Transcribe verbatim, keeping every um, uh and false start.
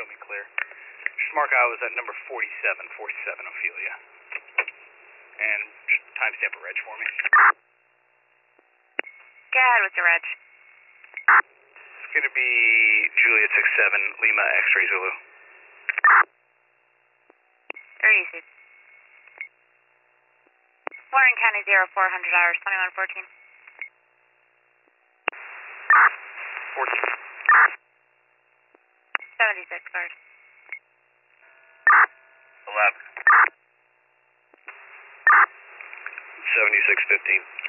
me clear. Just mark I was at number forty-seven, forty-seven Ophelia. And just timestamp a reg for me. Go ahead with your reg. It's going to be Juliet six seven, Lima X-ray Zulu. Very easy. Warren County zero four hundred hours, twenty-one fourteen. fourteen. seventy-six cars. eleven. seventy-six fifteen.